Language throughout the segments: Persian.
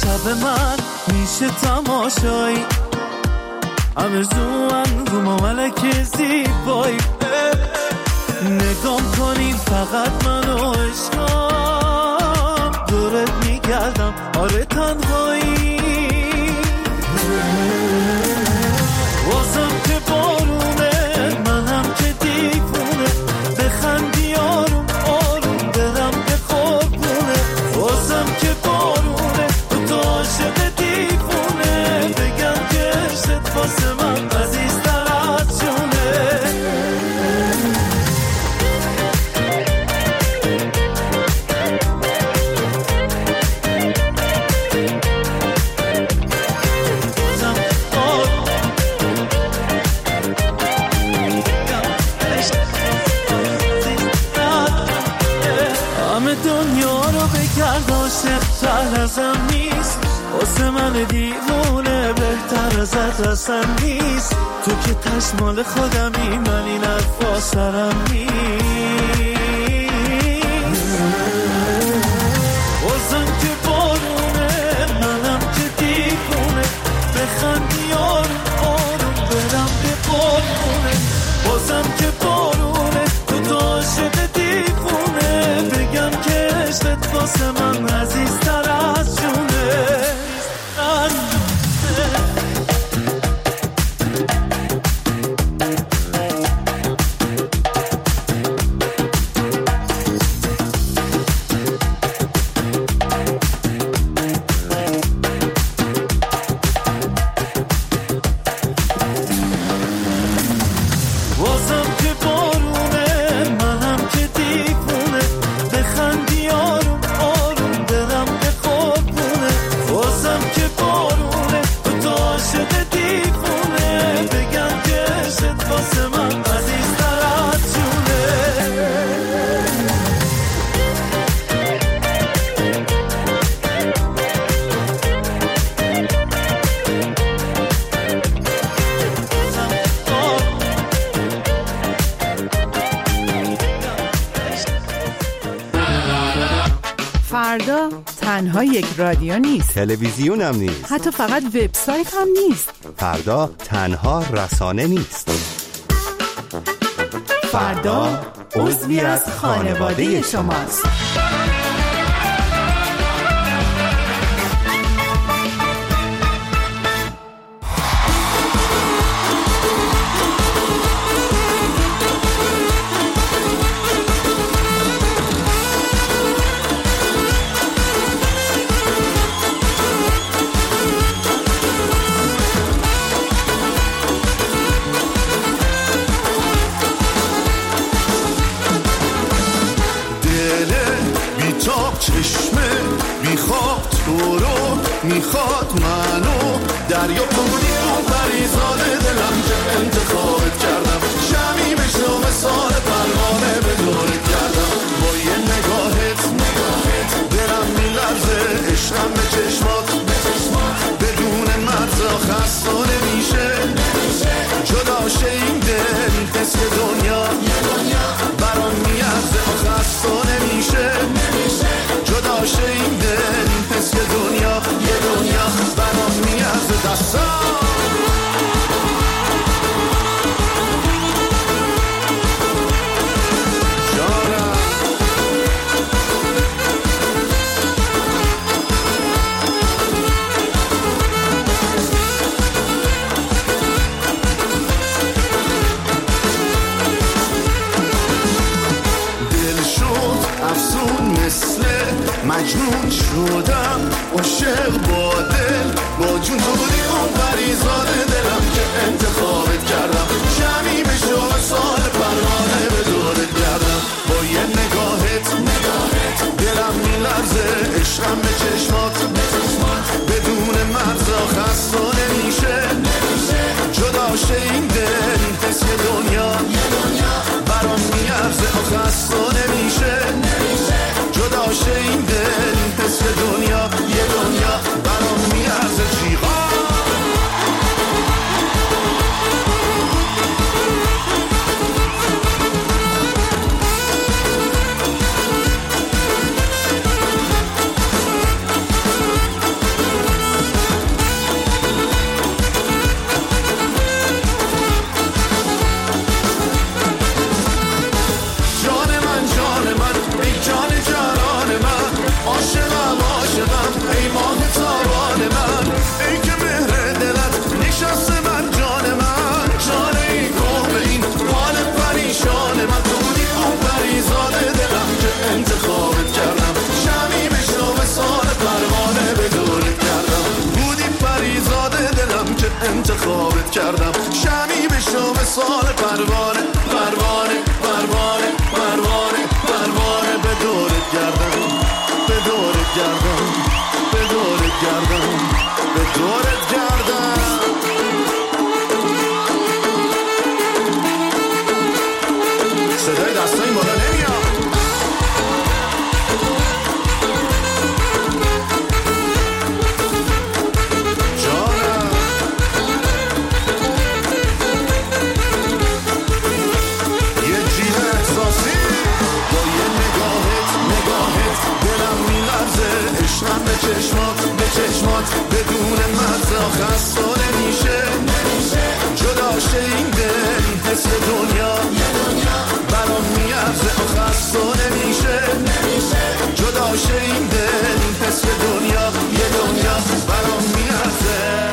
شب من میشه تماشایی، همه زوان رو ما ملک زیبایی، نگام کنین فقط منو عشقم، دورت میگردم آره تنهایی، واسم که بارونه منم که دیوونه، بخندی آروم آروم دلم به قربونه، واسم که بارونه تو عاشق دیوونه، بگم که عشقت واسه من عزیزتر از جونه. بهتر ازم نیست واسه من دیوونه، بهتر ازت اصلا نیست، تو که تشمال خودمی، من این حرفا سرم نیست، واسم که بارونه منم که دیوونه، بخندی آروم آروم برم به قربونه، واسم که بارونه تو عاشق دیوونه، بگم که عشقت واسه من عزیزتر از جونه. فردا تنها یک رادیو نیست، تلویزیون هم نیست، حتی فقط وبسایت هم نیست. فردا تنها رسانه نیست، فردا عضوی از خانواده شماست. چشمه میخواد تو رو، میخواد منو، دریا بودی اون پریزاد دلم که انتخابت کردم، شمی بشو مثال پروانه به دورت کردم، با یه نگاهت دلم میلرزه، عشقم به چشمات بدون مرزا خستانه میشه، جدا شه این دل حس دنیا برام میارزه و خستانه میشه، جدا شه این دل حس دنیا برام میارزه دستم. مجنون شدم عاشق با دل، با جون تو بودی اون پریزاد دلم که انتخابت کردم، شمی بشو سال پروانه به دورت کردم، با یه نگاهت دلم میلرزه، عشقم به چشمات بدون مرزا خستانه میشه، جدا شه این دل حس دنیا برام میارزه و خستانه میشه، جدا شه این دل حس دنیا برام بدون مزه خسته نمیشه جدا شه این دل حس دنیا برام میارزه خسته نمیشه جدا شه این دل حس دنیا یه دنیا برام میارزه.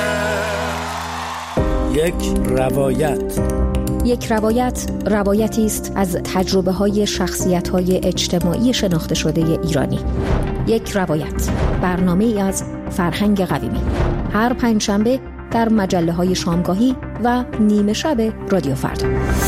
یک روایت روایتی است از تجربه های شخصیت های اجتماعی شناخته شده ایرانی. یک روایت، برنامه ای از فرهنگ قویمی، هر پنجشنبه در مجله های شامگاهی و نیمه شب رادیو فردا.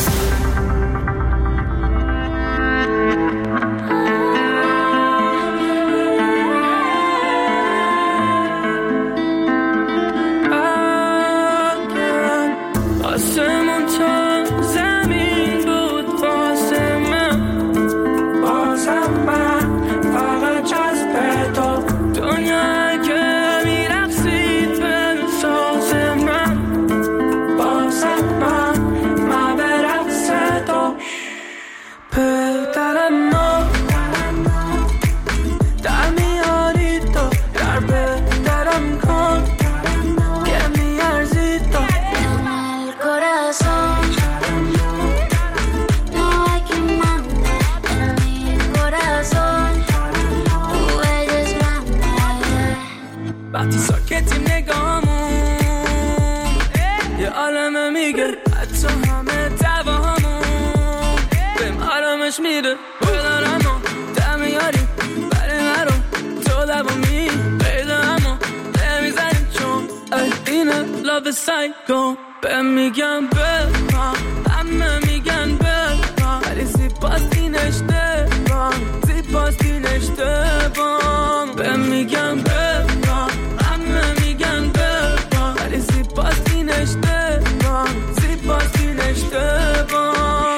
وقتی ساکتیم نگاهمون یه عالمه میگه حتی همه دواهمون بهم آرامش میده بدارم و دمیاری برای من رو تو دوامی پیدا همو نمیزنیم چون اینه love سایکو بهم میگم بفهم همه میگن بفهم ولی زیباست این اشتباه زیباست این اشتباه بهم میگم بفهم همه میگن بفهم ولی زیباست این اشتباه زیباست این اشتباه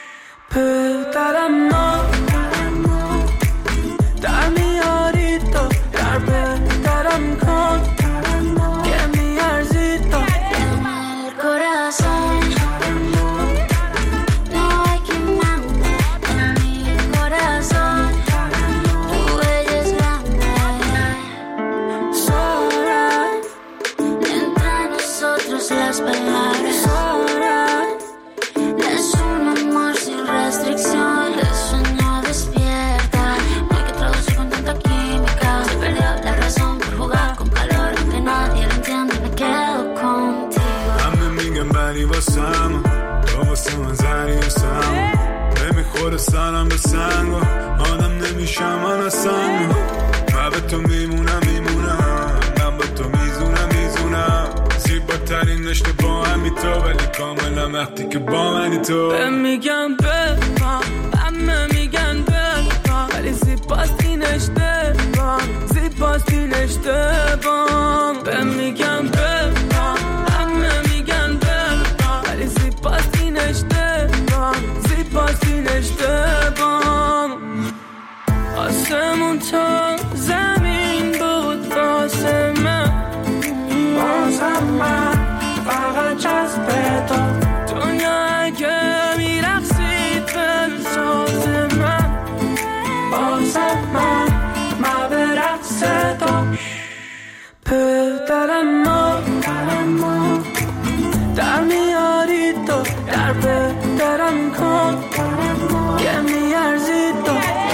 پدرم ما در میاری تو در پدرم کن که میارزی تو las palabras sobran. Es un amor sin restricción. El sueño despierta. No hay que traducir con tanta química. Se perdió la razón por jugar con calor. Que nadie lo entiende, me quedo contigo. همه میگن بری واسم تو واسه من زری واسم نمیخوره سرم به سنگ آدم نمیشم من اصلا من به تو میمونم من به تو میزونم زیباترین رشته با همی تو ولی کاملا وقتی که با منی تو میگم بفهم همه میگن بفهم ولی زیباست این اشتباه زیباست این اشتباه بهم میگم بفهم همه میگن بفهم ولی زیباست این اشتباه زیباست این اشتباه آسمون تا زمین بود واسه من بازم من فقط جذب تو دنیا اگه میرقصید بلساز من بازم من به رقص تو پدرم ما در میاری تو در پدرم کن که میارزی تو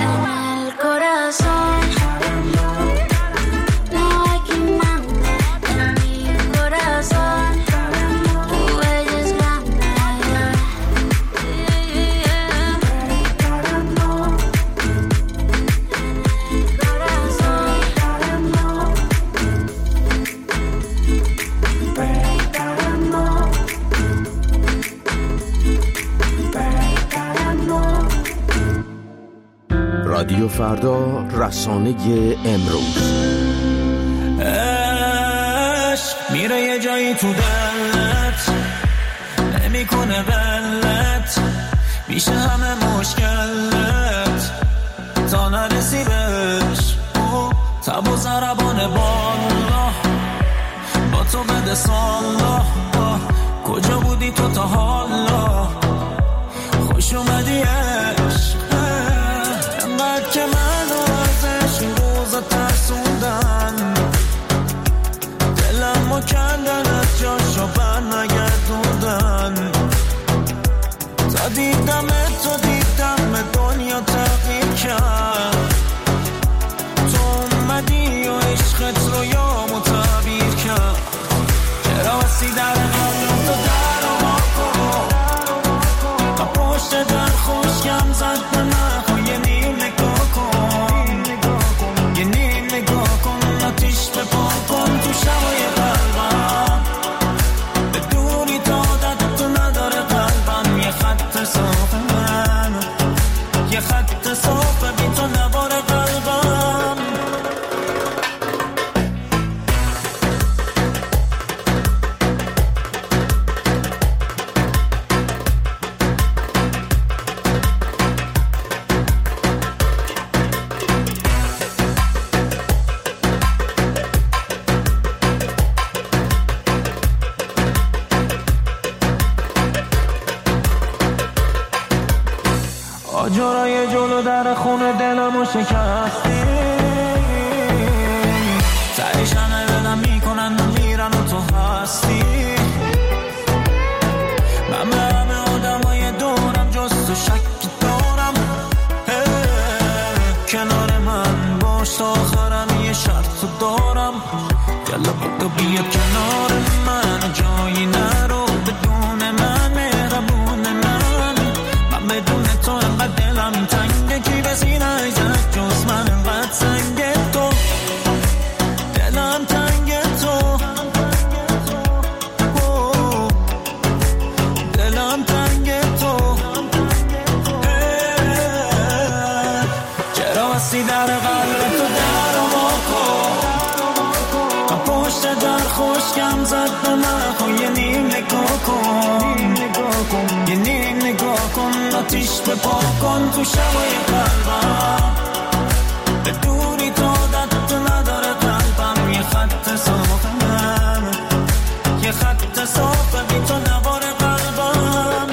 رادیو فردا، رسانه امروز. عشق میره یه جایی تو دلت نمیکنه غلط میشه همه مشکلت تا نرسی بهش تب و ضربان بالا با تو بده سالا کجا بودی تو تا حالا خوش اومدی عشق انقدر که من ازش این روزا ترسوندن و در خونه دلمو شکستی. تایش همه بدم میکنن و میرن و تو هستی. من به همه آدمای دورم جز تو شکی دارم. کنار من باش تا آخرم یه شرط تو دارم. یلا بگو بیا کنار من جایی نرو بدون من مهربون من بدون تو انقدر دلم تنگه کی بسی نایزد جز من انقدر سنگه تو دلم تنگه تو دلم تنگه تو چرا بسی در قلب تو در پشت در خوشگم زد به من خو یه نیم نگاه کن یه نیم نگاه کن آتیش به پا کن تو شبای قلبم به دوری تو عادت نداره قلبم یه خط صافه یه خط صافه بی تو نوار قلبم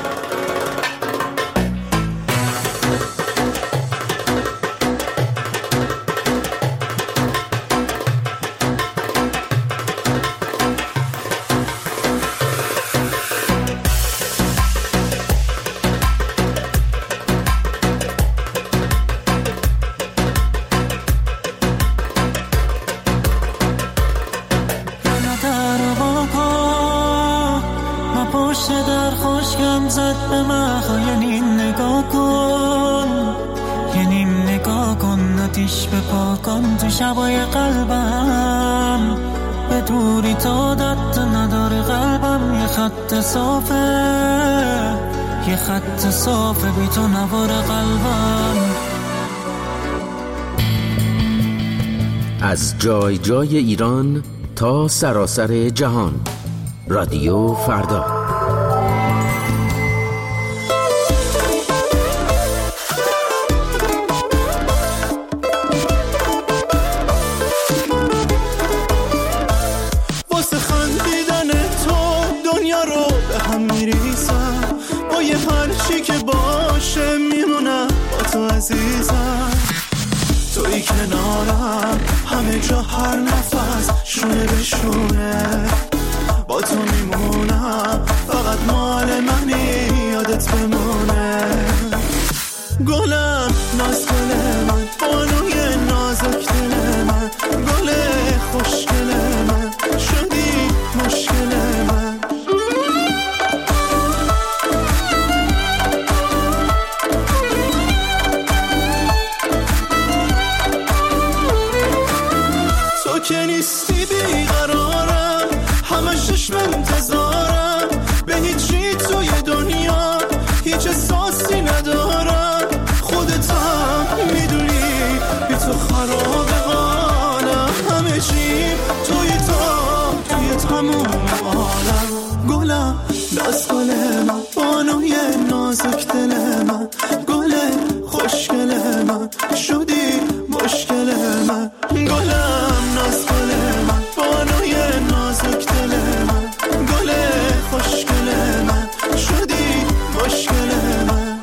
تو شبای قلبم به دوری تو عادت نداره قلبم یه خط صافه بی تو نوار قلبم. از جای جای ایران تا سراسر جهان رادیو فردا. توی کنارم همه جا هر نفس شونه به شونه با تو میمونم فقط مال منی یادت بمونه. گلم ناز گل من بانوی نازک دل من گل خوشگل من شدی مشکل من. که نیستی بیقرارم همش چشم انتظارم به هیچی توی دنیا هیچ احساسی ندارم. خودت هم میدونی بی تو خراب قانم همه چی توی تموم عالم. گلم ناز گل من بانوی نازک دل من گل خوشگل من شدی مشکل من. گلم ناز گل من بانوی نازک دل من گل خوشگل من شدی مشکل من.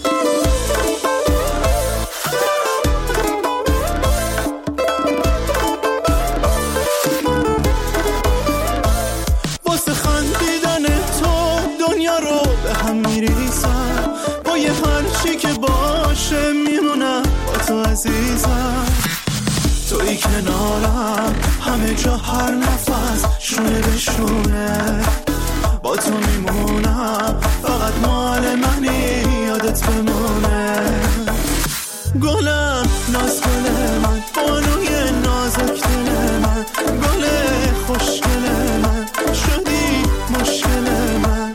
واسه خندیدن تو دنیا رو به هم میریسم با یه هرچی که باشه میمونم با تو عزیزم. توی کنارم همه جا هر نفس شونه به شونه با تو میمونم فقط مال منی یادت بمونه. گلم ناز گل من بانوی نازک دل من گل خوشگل من شدی مشکل من.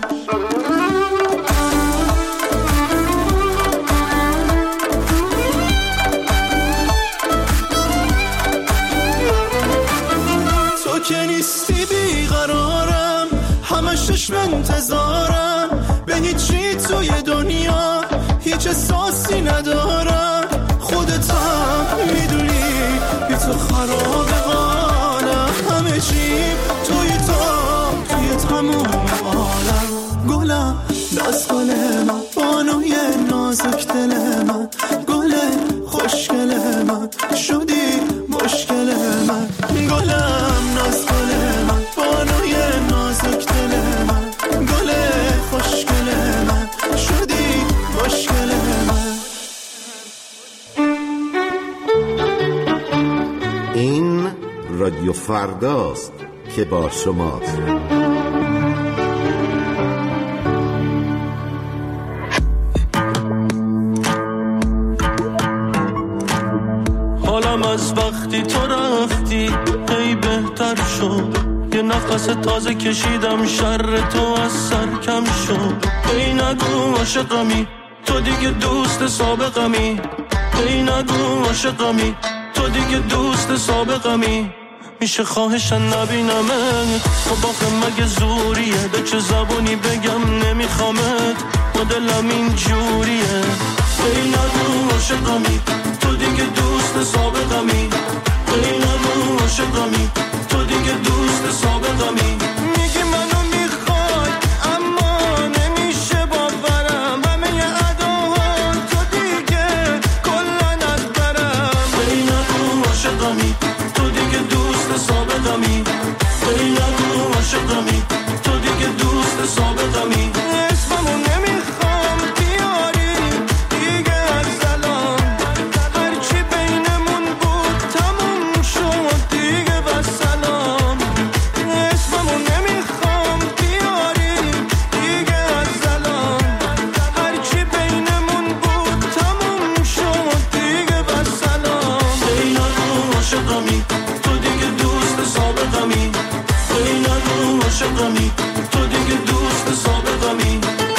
که نیستی بیقرارم همش چشم انتظارم به هیچی توی دنیا هیچ احساسی ندارم. خودت هم میدونی بی تو خراب قانم همه چی توی تموم عالم. گلم ناز گل من بانوی ناز نازک دل من، گل خوشگل من، شدی مشکل من، گلم ناز گل من، بانوی نازک دل من، گل خوشگل من، شدی مشکل من. این رادیو فرداست که با شماست. حالم از وقتی تو رفتی هی بهتر شد، یه نفس تازه کشیدم، شر تو از سر کم شد. هی نگو عاشقمی، تو دیگه دوست سابقمی، هی نگو عاشقمی، تو دیگه دوست سابقمی. میشه خواهشن نبینمت، خب آخه مگه زوریه، به چه زبونی بگم نمیخوامت، با دلم این جوریه. هی نگو عاشقمی، تو دیگه دوست سابقمی، هی نگو عاشقمی، تو دیگه دوست سابقمی. میگی منو میخوای اما نمیشه باورم، همه اداها تو دیگه کلن از برم. هی نگو عاشقمی، تو دیگه دوست سابقمی، هی نگو عاشقمی، تو دیگه دوست سابقمی. اسممو نمیخوام بیاری دیگه از الان، هرچی بینمون بود تموم شد دیگه بسلام. اسممو نمیخوام بیاری دیگه از الان، هرچی بینمون بود تموم شد دیگه بسلام. هی نگو عاشقمی، تو دیگه دوست سابقمی، هی نگو عاشقمی، تو دیگه دوست سابقمی.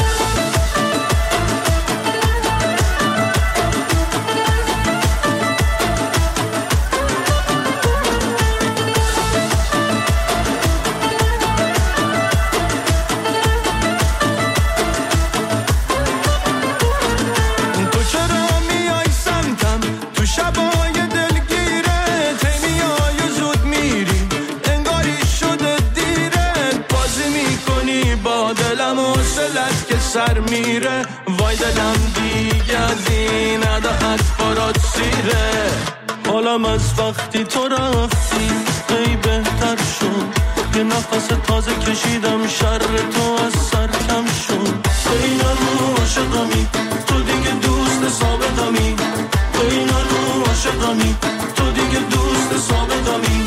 تو چرا میای سمتم تو شبای دلگیره، میای زود میری انگاری شده دیره، بازی میکنی با دلم و حوصلت که سر میره. وای دلم دیگه از این عداعت برات سیره. حالم از وقتی تو رفتی هی بهتر شد، یه نفس تازه کشیدم، شر تو از سر کم شد. هی نگو عاشقمی، تو دیگه دوست سابقمی، هی نگو عاشقمی، تو دیگه دوست سابقمی.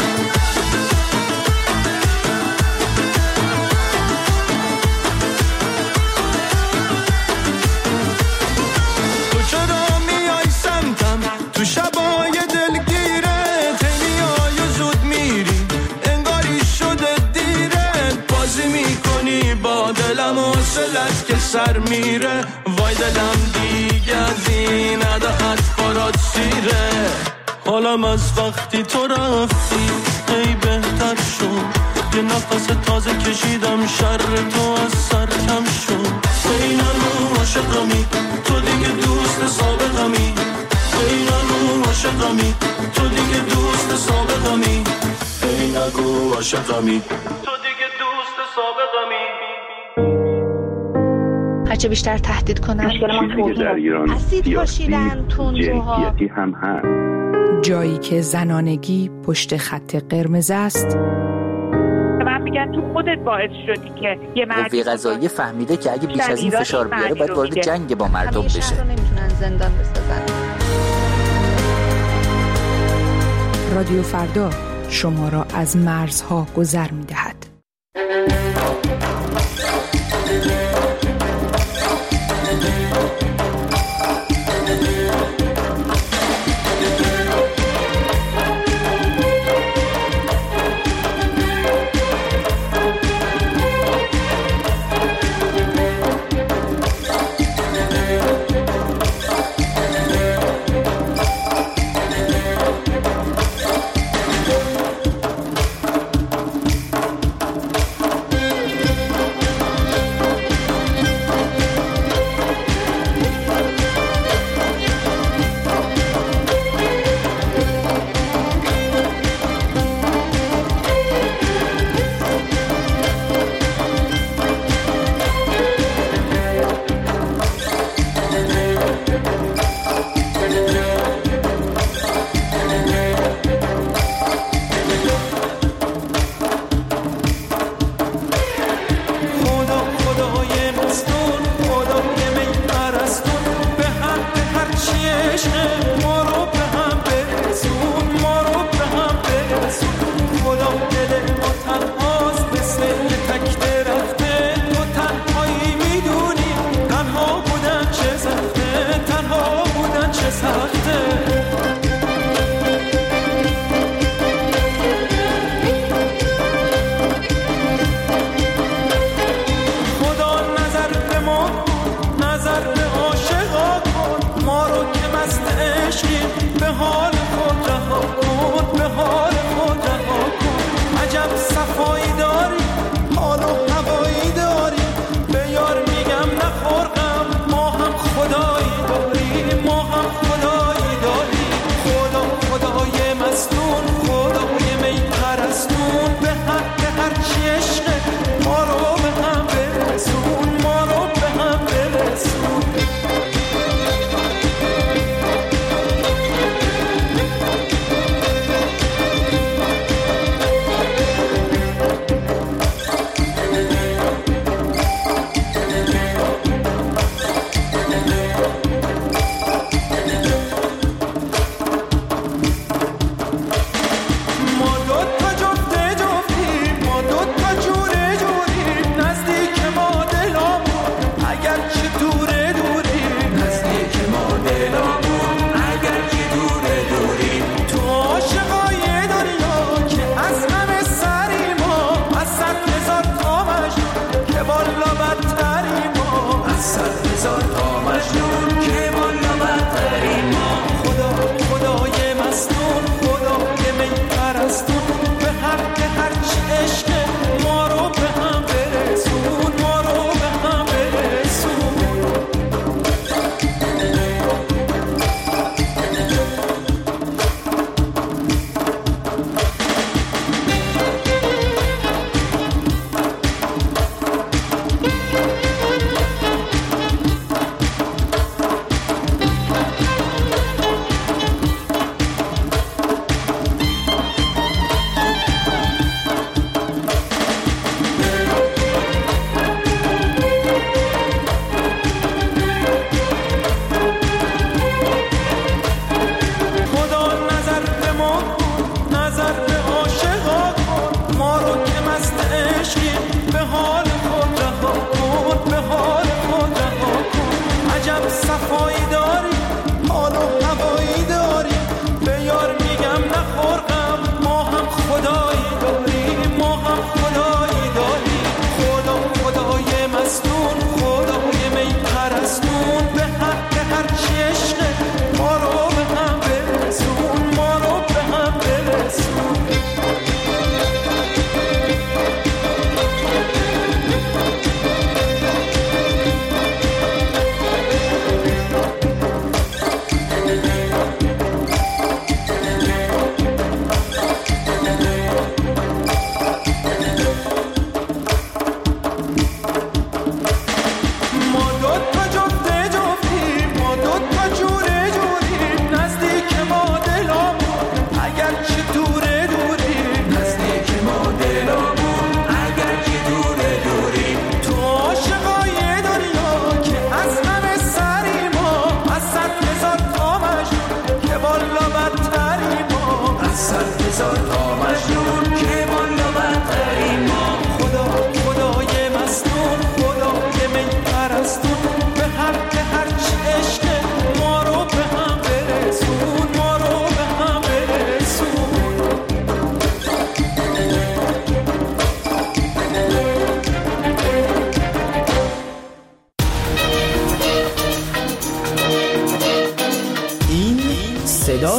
تو چرا میای سمتم تو شبای دلگیره، میای زود میری انگاری شده دیره، بازی میکنی با دلم و حوصلت که سر میره. وای دلم دیگه از این عداعت برات سیره. حالم از وقتی تو رفتی هی بهتر شد، یه نفس تازه کشیدم، شر تو از سر کم شد. هی نگو عاشقمی، تو دیگه دوست سابقمی، هی نگو عاشقمی، تو دیگه دوست سابقمی، هی نگو عاشقمی، تو دیگه دوست سابقمی. هرچه بیشتر تهدید کنن در ایران اسید پاشیدن تندروها هم هست. جایی که زنانگی پشت خط قرمز است، من میگن تو خودت باعث شدی که یه قوه قضاییه فهمیده که اگه بیش از این فشار بیاره باید وارد جنگ با مردم بشه. رو نمیتونن زندان بسازن. رادیو فردا شما را از مرزها گذر می‌دهد.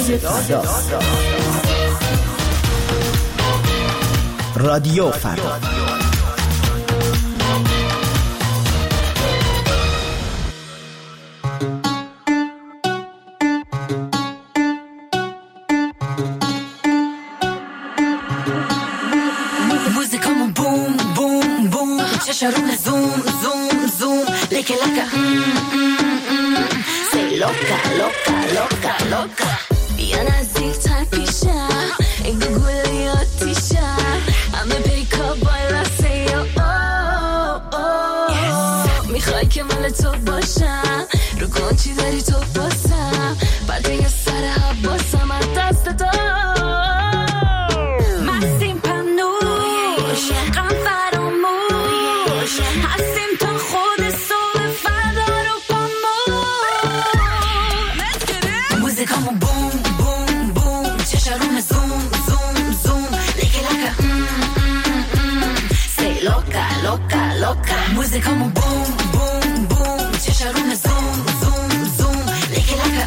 فردا. رادیو فردا. موزیکامون بوم بوم بوم، چشارون زوم زوم زوم، لیکه لکه سی لوکا لوکا لوکا لوکا. بیا نزدیک‌تر پیشم، این گوگلی آتیشم، همه پیکا بالا سی میخوای که مال تو باشم، رو کن چی داری تو باسم، بعد یه سر حباسم از دست تو. مستیم پمنوش غم فراموش، هستیم تا خود صبح فردا رو پاموش. موزیکامون بوم بوم بوم، چشارون زوم زوم زوم، لیکه لکه سی لوکا لوکا لوکا. موزیکامون بوم بوم بوم، چشارون زوم زوم زوم، لیکه لکه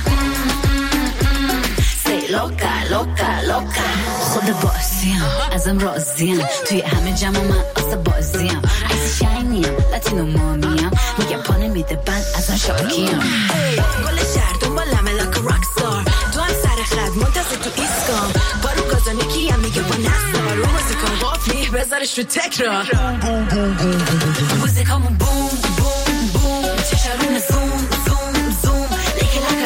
سی لوکا لوکا لوکا. خود بازیم ازم راضیم، توی همه جمع من آسه بازیم، ایسی شاینیم لاتینو مامیم، میگم پانه میده بند ازم شاکیم. گل شهر دنبالمه لکه راکستار، تو هم سر خد منتظر تو ایسکام، بارو گازانه کیم میگه با نستار، رو موزیکان قافلی بذارش رو تکرار. موزیکامون بوم بوم بوم، چشارون زوم زوم زوم، لیکه لکه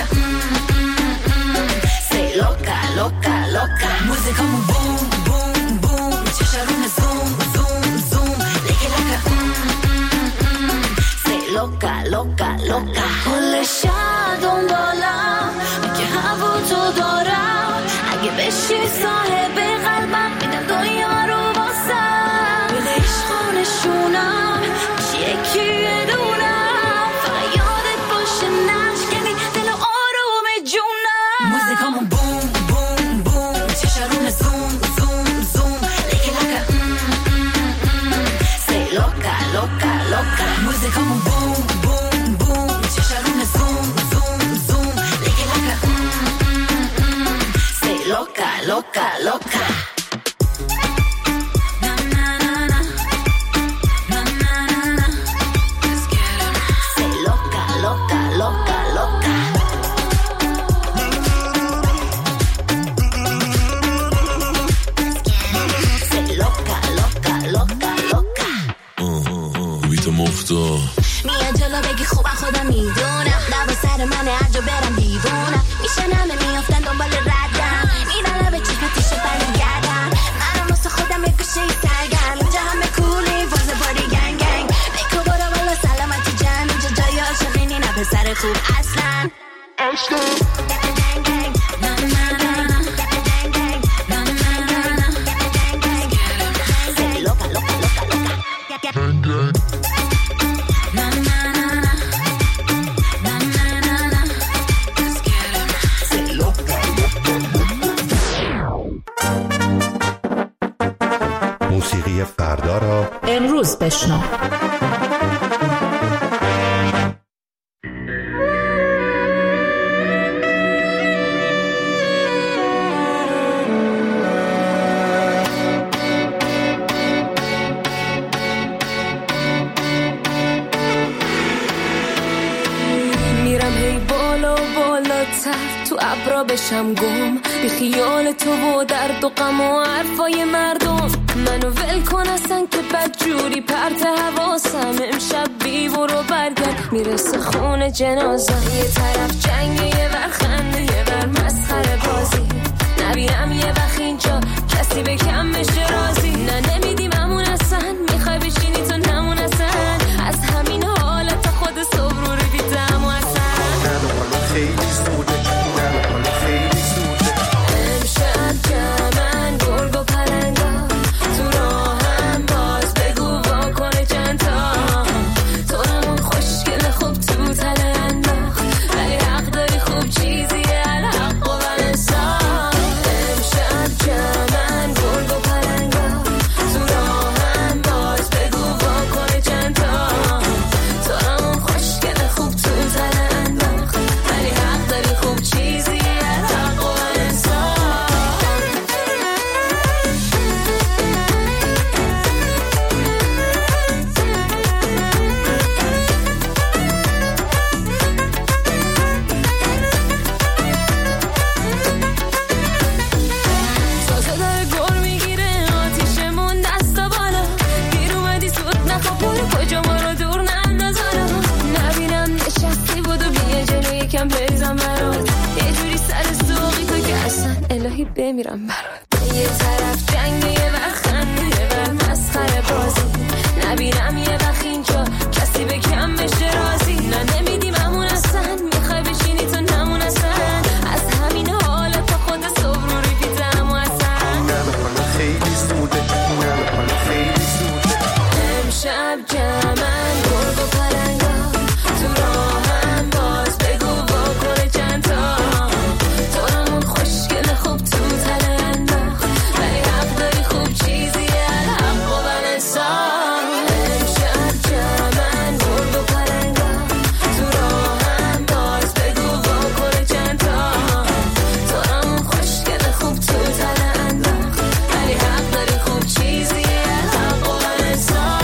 سی لوکا لوکا لوکا. موزیکامون بوم بوم بوم، چشارون زوم زوم زوم، لیکه لکه سی لوکا لوکا لوکا. کل شب دنبالم اگه هوا تو دارم، اگه بشی صاحب قلبم میدم دنیا رو واسم، میده عشقانشونم یکی یه دونم، فقط یادت باشه نشکنی دل آروم جونم. موزیکامون بوم بوم بوم، چشارون زوم زوم زوم، لیکه لکه سی لوکا لوکا لوکا. موزیکامون بوم بوم بوم، چشارون زوم زوم زوم، لیکه لکه سی لوکا لوکا لوکا. میاد جلو بگی خوبم خودم میدونم، لبا سر منه هر جا برم دیوونم، میشن همه میافتن دنبال ردم، میرن به چیکاتیشو برمیگردم، منم واسه خودم یه گوشه سرگرم، اینجا همه کولی فاز باری گنگ گنگ، بکو برو بالا سلامتی جمع، اینجا جای عاشقینی نه پسر خوب اصلا موسیقی فردا را امروز بشنو. تو ابرا بشم گم، بی خیال تو و درد و غم و حرفای مردم، منو ول کن اصلا که بدجوری پرت حواسم، امشب بی برو برگرد میرسه خون جنازه، یه طرف جنگ یه ور خنده یه ور مسخره بازی، نبینم یه وقت اینجا کسی به کم بشه رازی، نه نمیدیم همون اصلا، میخوای بشینی تو نمون اصلا، از همین حالت خود صبر رو دیدم و اصلا خیلی زوده خیلی زوده. امشب جمعن گرگ و پرندا، تو راهم باز بگو واکنه چند تا، تو همون خوشگل خوب تو تله انداخت، ولی حق داری خوب چیزیه الحق و بلنسا. امشب جمعن گرگ و پرندا، بمیرم برات. یه طرف جنگ، یه وقت خنده، یه وقت مسخره بازی. نبینم یه وقت اینجا کسی به کم بشه راضی. نه نمیدیم همون اصلا، میخوای بشینی تو نمون اصلا. از همین حالا تا خود صبح رو ریپیتم و اصلا نه خیلی زوده، نه خیلی زوده. امشب جمعن گرگ و پلنگا تو راهم، باز بگو واکنه چند تا. تو همون خوشگل خوب تو تله انداخت، ولی حق داری خوب چیزی الحق و بلنسان. امشب جمعن گرگ و پلنگا تو راهم، باز بگو واکنه چند تا. تو همون خوشگل خوب تو تله انداخت، ولی حق داری خوب چیزی الحق و بلنسان.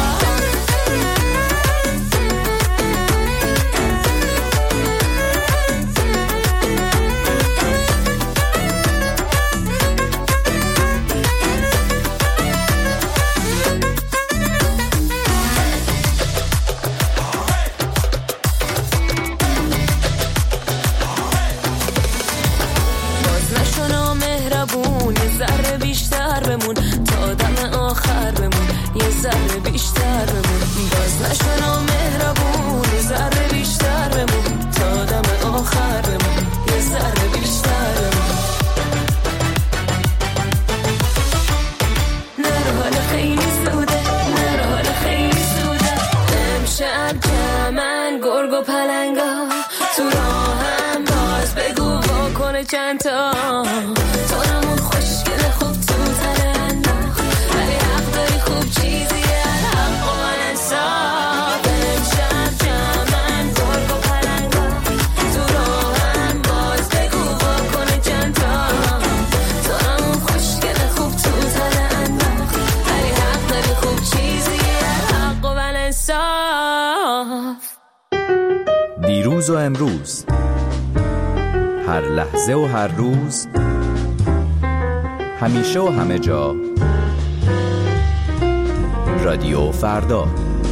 باز نشو نامهربون، یه ذره بیشتر بمون تا دم آخر بمون، یه ذره بیشتر بمون. باز نشو نامهربون، یه ذره بیشتر بمون تا دم آخر بمون، یه ذره بیشتر بمون. نرو حالا خیلی زوده، نرو حالا خیلی زوده. امشب جمعن گرگ و پلنگا تو راهم، باز بگو واکنه چند تا. تو همون خوشگل خوب تو تله انداخت، ولی حق داری خوب چیزی الحق و بلنسان. امشب جمعن گرگ و پلنگا تو راهم، باز بگو واکنه چند تا. تو همون خوشگل خوب تو تله انداخت، ولی حق داری خوب چیزی الحق و بلنسان. دیروز و امروز، هر لحظه و هر روز، همیشه و همه جا. رادیو فردا.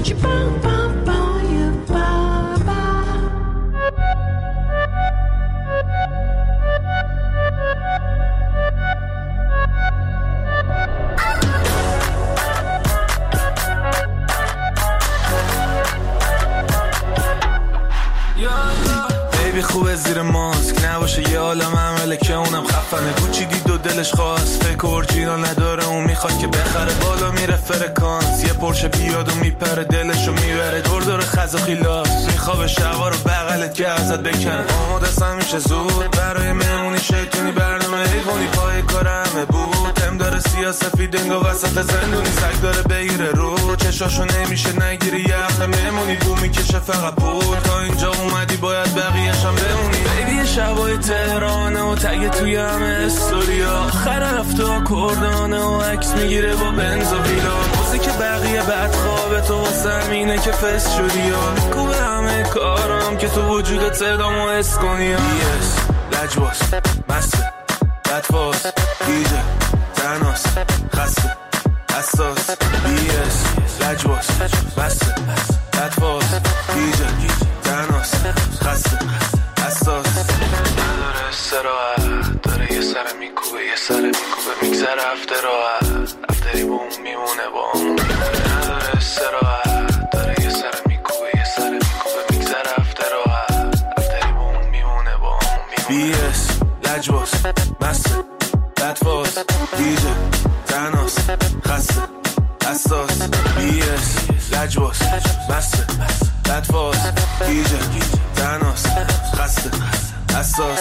بیبی خوبه زیر ماسک نباشه، یه عالم عمله که اونم خفنه. گوچی دید و دلش خواست، فکر اورجینال نداره، اون میخواد که بخره. بالا میره فرکانس، یه پرشه بیاد و میپره، دلشو میبره دور دور خز و خیلاس. میخوابه شبا رو بغلت که ازت بکنه. آماده است همیشه زود برای مهمونی، شیطونی برنامه حیوانی، پای کار همه بود. هم داره سیاسفید انگا وسط زندونی، سگ داره بگیره رو چشاشو نمیشه نگیری. یه هفته مهمونی بو میکشه فقط پول، تا اینجا اومدی باید بقیه‌شم بمونی. بیبی شبای تهرانه و تگ توی همه استوریا، آخر هفته کردانه و عکس میگیره با بنز و ویلا. موزیک بقیه بعد خواب تو واسه همینه که فست شدی یا میکوبه همه کارم که تو وجودت صدامو حس کنی. بیس لجباس مسته بدفاز دیجه تناس خسته حساس. بیس لجباس مسته بدفاز دیجه تناس خسته حساس. نداره استراحت، داره یه سر میکوبه یه سر میکوبه، میگذره هفته راحت، هفتری با اون میمونه با اون میمونه. نداره استراحت، داره یه سر میکوبه یه سر میکوبه، میگذره هفته راحت، هفتری با اون میمونه با اون میمونه. بیس لجباس مسته بدفاز دیجه تناس خسته حساس. بیس لجباس مسته بدفاز دیجه تناس خسته حساس.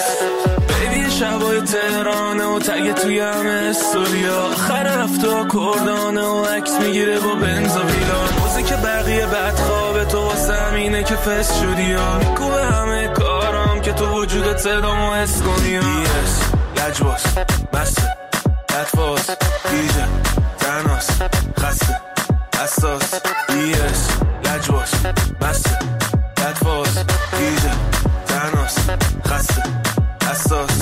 بیبی شبای تهرانه و تگ توی همه استوریا، آخر هفته کردانه و عکس میگیره با بنز و ویلا. موزیک بقیه بعد خواب تو واسه همینه که فست شدی یا میکوبه همه کارم که تو وجودت صدامو حس کنی. بیس لجباس مسته بدفاز دیجه تناس خسته حساس. بیس لجباس مسته بدفاز دیجه تناس خسته حساس.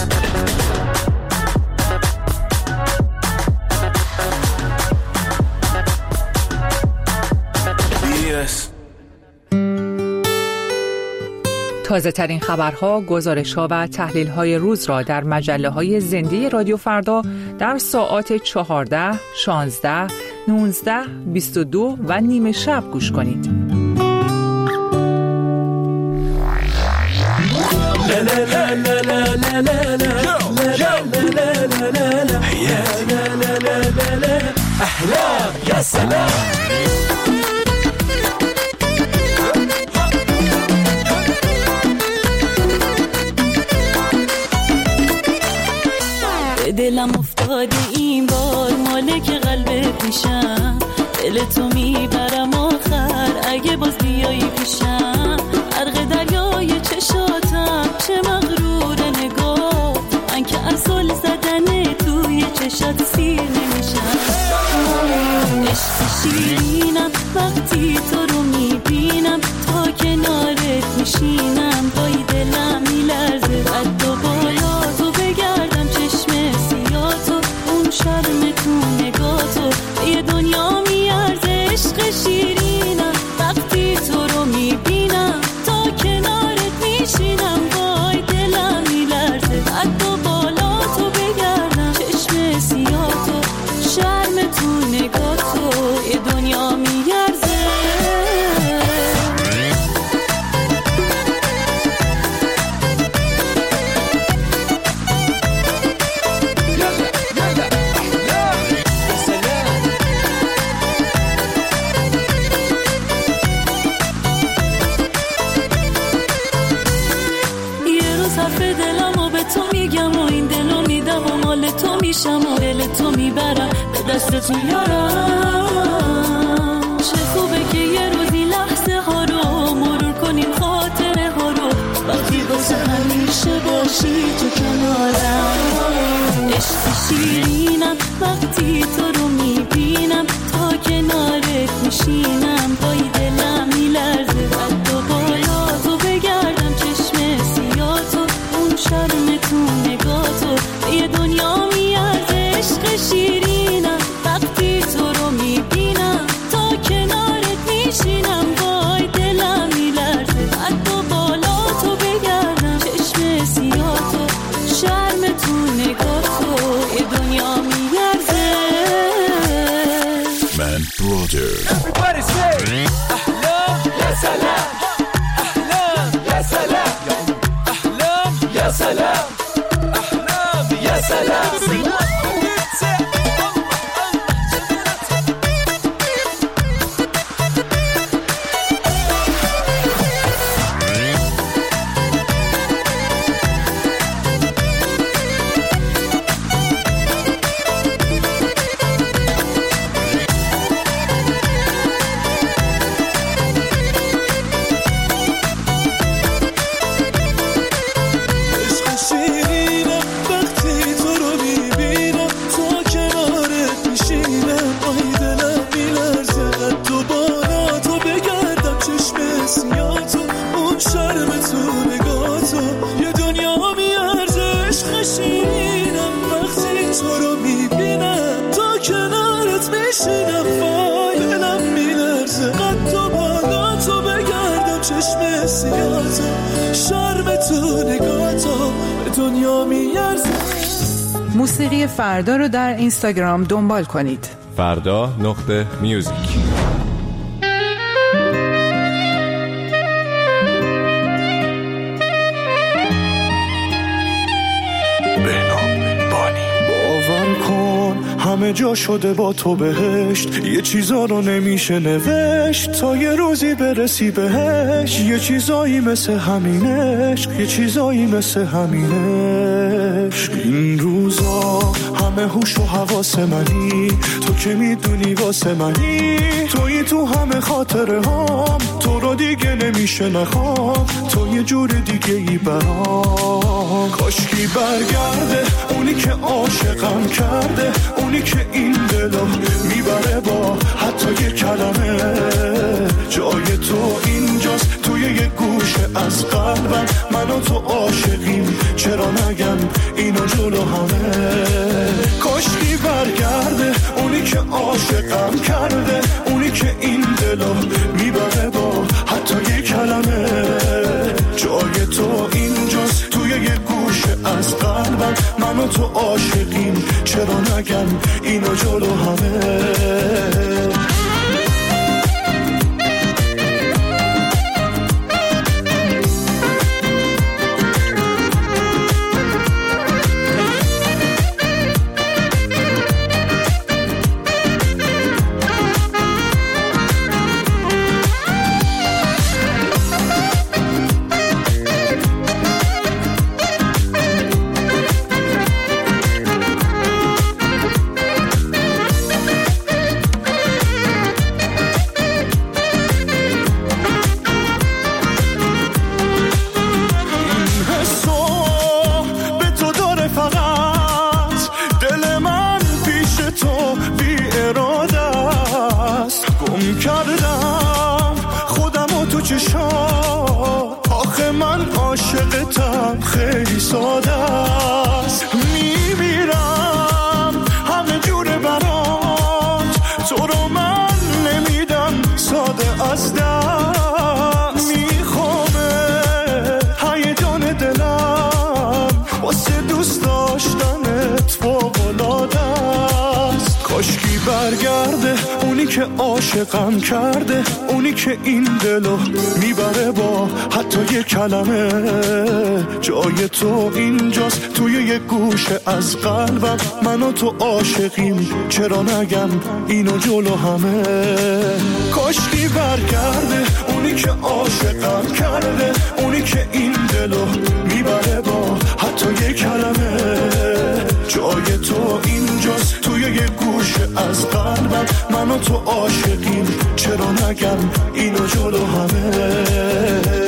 تازه ترین خبرها، گزارش‌ها و تحلیل‌های روز را در مجله‌های زنده رادیو فردا در ساعات 14، 16، 19، 22 و نیم شب گوش کنید. یا سلام دلم افتاده این بار مالک قلبت میشم، دل تو میبرم آخر اگه باز بیایی پیشم، غرق دریای چشاتم چه مغرور نگاه، من که از زل زدن توی چشات سیر نمیشم. عشق شیرینم وقتی تو رو میبینم، تا کنارت میشینم بای دلم میلرزه، قد و بالا تو بگردم چشم سیاتو، اون شرم تو نگاتو یه دنیا میارزه. عشق شیرینم وقتی تو رو میبینم، تا کنارت میشینم وای دلم میلرزه، قد و بالا تو بگردم چشم سیاتو، شرم تو نگاتو یه دنیا میارزه. و دل تو میبرم به دست تو یارم، چه خوبه که یه روزی لحظه ها رو مرور کنیم، خاطره ها رو وقتی واسه همیشه باشی تو کنارم. عشق شیرینم وقتی تو رو میبینم، تا کنارت میشینم وای دلم میلرزه، قد و بالا تو بگردم چشم سیاتو، اون شرم تو نگاتو یه دنیا میارزه. عشق شیرینم وقتی تو رو میبینم، تا کنارت میشینم وای دلم میلرزه، قد و بالا تو بگردم چشم سیاتو، شرم تو نگاتو یه دنیا میارزه. من برادر Everybody say احلام یا سلام، احلام یا سلام، احلام یا سلام، احلام یا سلام. موسیقی فردا رو در اینستاگرام دنبال کنید. فردا.music. همه جا شده با تو بهشت، یه چیزا رو نمیشه نوشت تا یه روزی برسی بهش، یه چیزایی مثل همینش، یه چیزایی مثل همینش. این روزا همه هوش و حواس منی، تو که میدونی واسه منی، توی تو همه خاطره هام، تو رو دیگه نمیشه نخوام، تو یه جور دیگه ای برام. کاشکی برگرده اونی که عاشقم کرده، اونی که این دلو میبره با حتی یه کلمه، جای تو اینجاست توی یه گوشه از قلبم، من و تو عاشقیم چرا نگم اینو جلو همه. کاشکی برگرده اونی که عاشقم کرده، اونی که این دلو میبره با حتی یه کلمه، جای تو عاشقیم، چرا نگم اینو جلو همه. آخه من عاشقتم، خیلی ساده است. میمیرم همه جوره برات، تو رو من نمیدم ساده از دست. میخوامه هیجان دلم واسه دوست داشتنت فوق‌العاده است. کاشکی برگرده اونی که عاشقم کرده، اونی که این دلو میبره با حتی یه کلمه. جای تو اینجاست توی یه گوشه از قلبم، من و تو عاشقیم، چرا نگم اینو جلو همه. کاشکی برگرده اونی که عاشقم کرده، اونی که این دلو میبره با حتی یه کلمه. جای تو اینجاست توی یه گوشه از قلبم، من و تو عاشقیم، چرا نگم اینو جلو همه.